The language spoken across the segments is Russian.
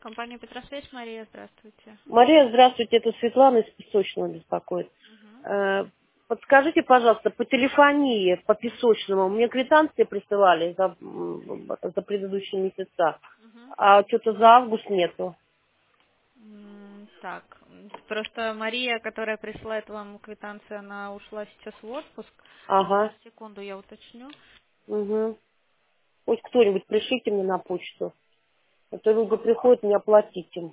Компания Петросвязь, Мария, здравствуйте. Мария, здравствуйте, это Светлана из Песочного беспокоит. Мгм. Э, Подскажите, пожалуйста, по телефонии, по Песочному, мне квитанции присылали за предыдущие месяца, Мгм. а что-то за август нету. Так, просто Мария, которая присылает вам квитанцию, она ушла сейчас в отпуск. Сейчас, Ага, секунду, я уточню. угу. Хоть кто-нибудь пришлите мне на почту. А то люди приходят мне оплатить им.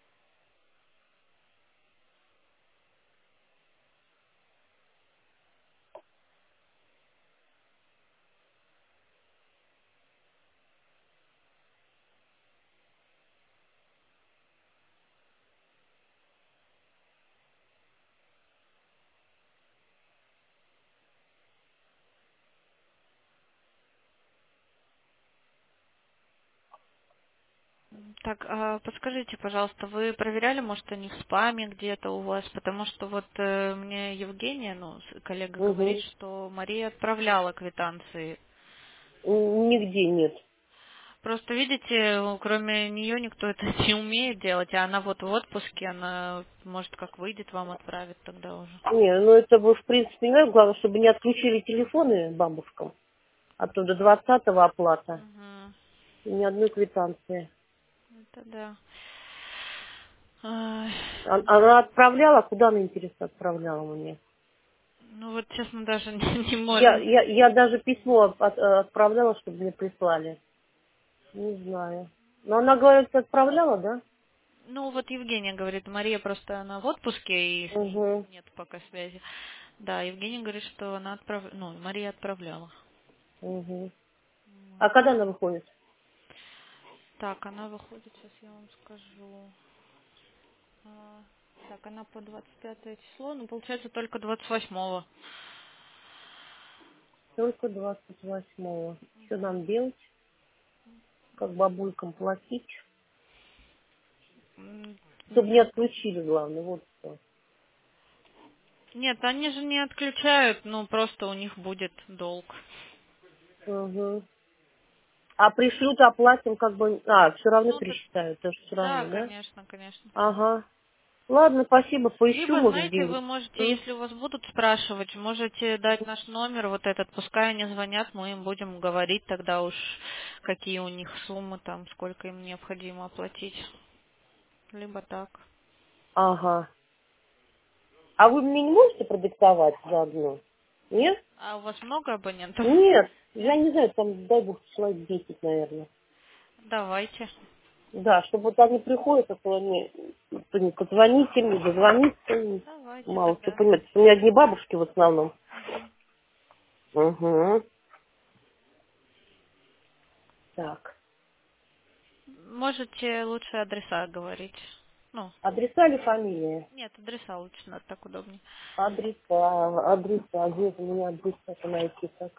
Так, подскажите, пожалуйста, вы проверяли, может, они в спаме где-то у вас? Потому что вот мне Евгения, коллега, говорит, Угу. что Мария отправляла квитанции. Нигде нет. Просто, видите, кроме нее никто это не умеет делать, а она вот в отпуске, она, может, как выйдет, вам отправит тогда уже. Не, ну это вы, в принципе, не знаю, главное, чтобы не отключили телефоны бабушкам. А то до 20-го оплата. Мгм. И ни одной квитанции. Это да. Ай, Она отправляла, куда она, интересно, отправляла мне? ну вот, честно, даже не Я, можем. я, я даже письмо отправляла, чтобы мне прислали. Не знаю. Но она говорит, что отправляла, да? Ну вот Евгения говорит, Мария просто она в отпуске и с ней Угу, нет пока связи. Да, Евгения говорит, что она Мария отправляла. угу. Вот. А когда она выходит? Так, она выходит, сейчас я вам скажу. А, Так, она по 25 число, ну получается только 28-го. Только 28-го. Что нам делать? Как бабулькам платить? М, Чтобы не отключили, главное. Вот что. Нет, они же не отключают, ну просто у них будет долг. Угу. А пришлют, оплатим, как бы... А, все равно Ну, пересчитают. Это же все да, равно, да? конечно, конечно. Ага. Ладно, спасибо. Поищу, Либо, может, знаете, где-нибудь. вы можете, М? если у вас будут спрашивать, можете дать наш номер, вот этот, пускай они звонят, мы им будем говорить тогда уж, какие у них суммы там, сколько им необходимо оплатить. Либо так. Ага. А вы мне не можете продиктовать заодно? Нет? А у вас много абонентов? Нет. Нет? Я не знаю, там, дай бог, человек 10, наверное. Давайте. Да, чтобы вот они приходят, а то они позвоните мне, дозвониться, Давайте мало что тогда. понимать. У меня одни бабушки в основном. Мгм. Угу. Так. Можете лучше адреса говорить. Ну, Адреса или фамилия? нет, адреса лучше, надо так удобнее. Адреса. Где у меня адреса найти так?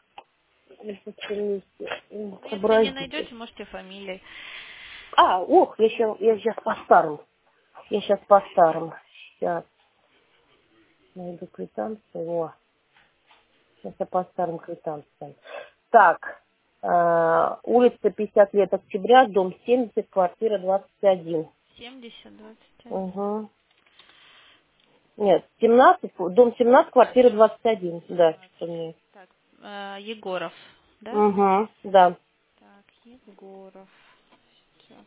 Ну, если не Сообразите. найдете, можете фамилией. А, ох, я сейчас по-старому. Я сейчас по-старому. Сейчас найду квитанцию. О, сейчас я по старым квитанциям. Так, улица 50 лет октября, дом 70, квартира 21. 70-21. Угу. Нет, 17, дом 17, квартира 21. Да, что мне. Так, Егоров, да? Угу, да. Так, Егоров. Сейчас.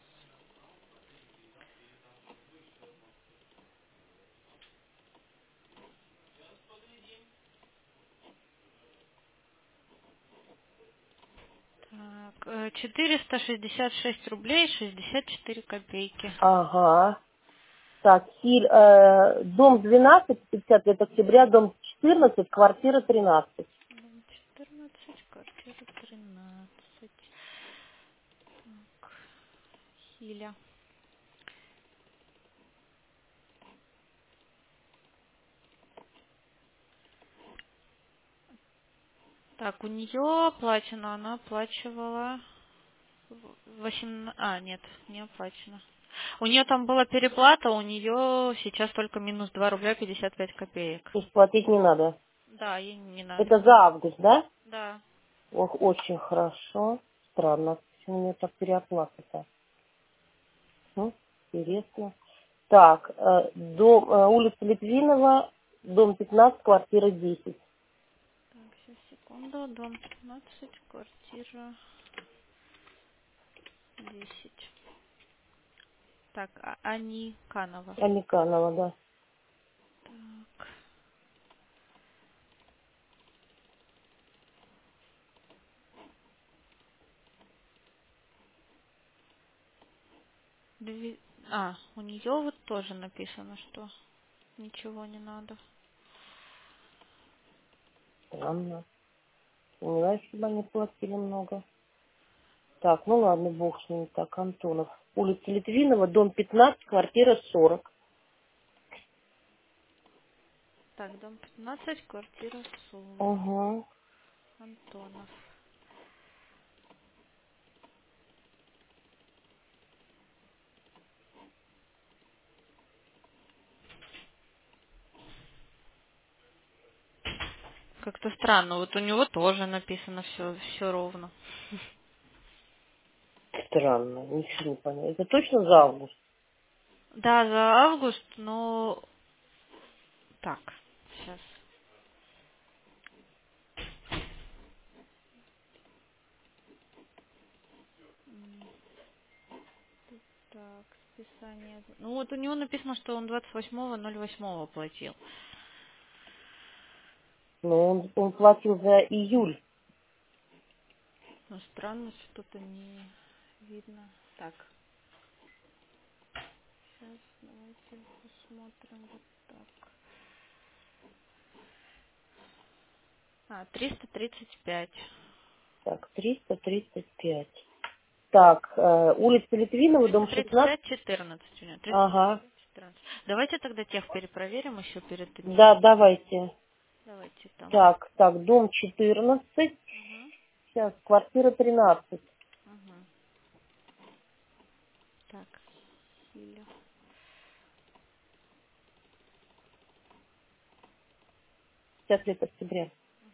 Так, 466 рублей 64 копейки. Ага. Так, дом 12, 50 лет октября, дом 14, квартира 13. Дом 14, квартира 13. Так, Хиля. Так, у нее оплачено, она оплачивала 18... А, нет, не оплачено. У нее там была переплата, у нее сейчас только минус 2 рубля 55 копеек. То есть платить не надо. Да, ей не надо. Это за август, да? Да. Ох, очень хорошо. Странно, почему у меня так переоплата-то? М? Интересно. Так, улица Литвинова, дом 15, квартира 10. Так, сейчас, секунду. Дом 15, квартира 10. Так, Аниканова. Аниканова, да. Так. У нее вот тоже написано, что ничего не надо. Странно. Понимаешь, чтобы они платили много. Так, ну ладно, бог с ним. Так, Антонов. Улица Литвинова, дом 15, квартира 40. Так, дом 15, квартира 40. Угу. Антонов. Как-то странно. Вот у него тоже написано все ровно. Странно, ничего не понятно. Это точно за август? Да, за август, но... Так, сейчас. Так, списание. Ну вот у него написано, что он 28.08 платил. Но он платил за июль. Ну странно, что-то не видно. Так, сейчас давайте посмотрим вот так. 335. Так, 335. Так, улица Литвинова, дом 16. 335, 14 у него. Ага. 335, 14. Давайте тогда тех перепроверим еще перед этим. Да, давайте. Давайте там. Так, дом 14. Угу. Сейчас, квартира 13. Угу. Так, Силя. 50 лет октября.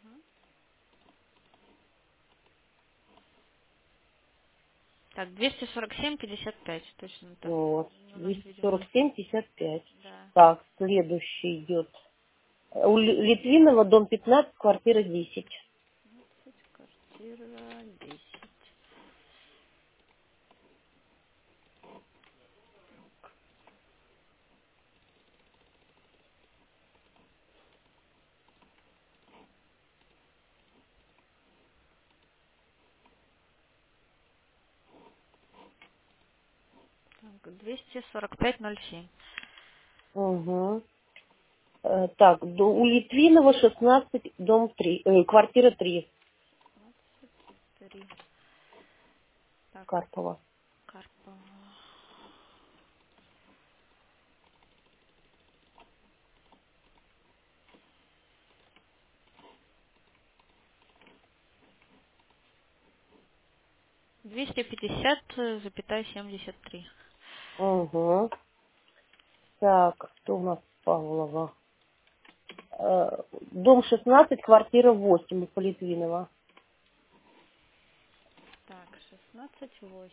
Так, 247,55. Точно так. Вот. У нас, видимо, 247,55. да. Так, следующий идет. Литвинова, дом 15, квартира 10. Квартира 10. Так, 245,07. Угу. Так, у Литвинова 16, дом 3, квартира 3. 3. Так, Карпова. Карпова. 250,73. Угу. Так, кто у нас Павлова? Дом 16, квартира 8 по Литвинова. Так, 16,8.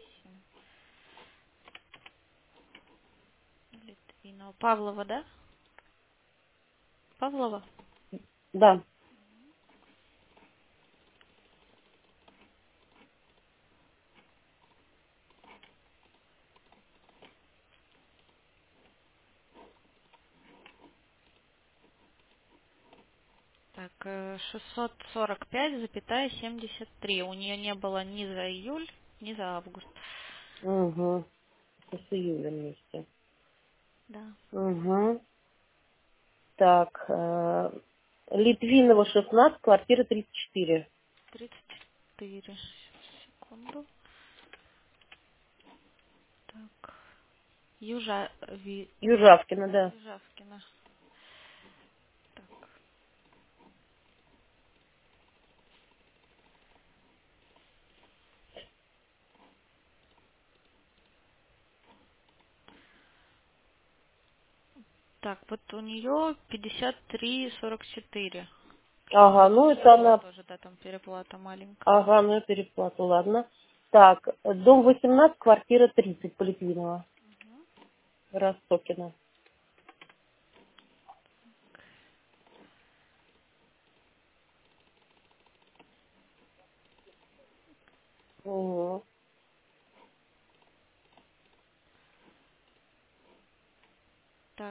Литвинова. Павлова, да? Павлова? Да. Так, 645,73. У нее не было ни за июль, ни за август. Угу. С июля вместе. Да. Угу. Так, Литвинова 16, квартира 34. 34. Секунду. Так. Южавкина, да. Южавкина. Так. Так, вот у нее 53,44. Ага, ну У это нее она, тоже, да, там переплата маленькая. ага, ну я переплату, ладно. Так, дом 18, квартира 30 по Литвинова. Ростокина. Угу. Так,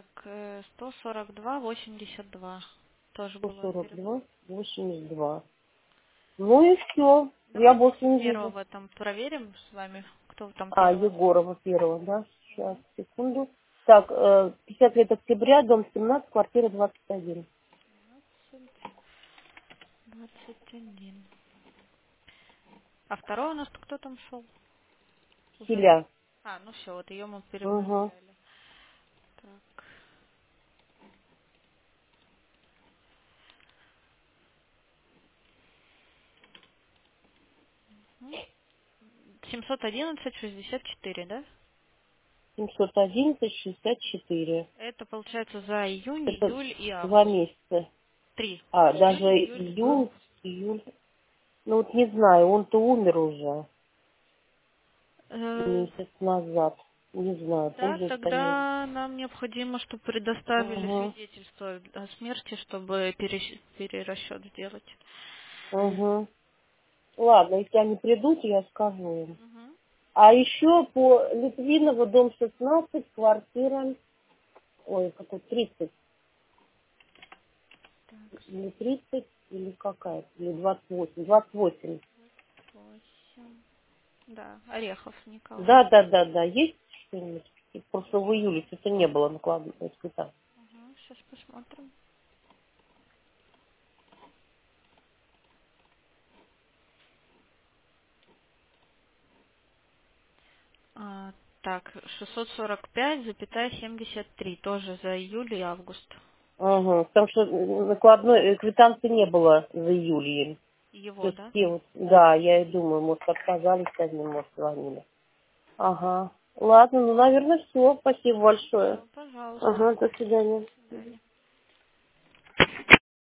142,82. Тоже было переплата. 142, 82. Ну и все. Я Давайте больше не вижу. первого там проверим с вами, кто там А, первого. Егорова первого, да? Сейчас, секунду. Так, 50 лет октября, дом 17, квартира 21. 21. А второй у нас кто там шел? Уже. Хиля. А, ну все, вот ее мы Угу. перепроверяли. Так. 711,64, да? 711,64. Это получается за июнь, Это июль и 2 август. месяца. Три. А, даже Июнь, июль, июнь, август. июль. Ну вот не знаю, он-то умер уже Э, месяц назад. Не знаю, Да, пользуется ли. тогда нам необходимо, чтобы предоставили Угу. свидетельство о смерти, чтобы перерасчет сделать. Угу. Ладно, если они придут, я скажу им. Мгм. А еще по Литвиново, дом 16, квартира, ой, какой 30, Так, или 30, или какая-то, или 28, 28. 8. Да, Орехов Николай. Да, да, да, да, есть что-нибудь? Просто в июле что-то не было накладно, испытаний. Сейчас посмотрим. Так, 645,73 тоже за июль и август. Угу, потому что накладной квитанции не было за июль. То Его, есть да? те вот, да, я и думаю, может, отказались одни, может, звонили. Ага. Ладно, ну, наверное, все. Спасибо большое. Все, пожалуйста. Ага, до свидания. До свидания.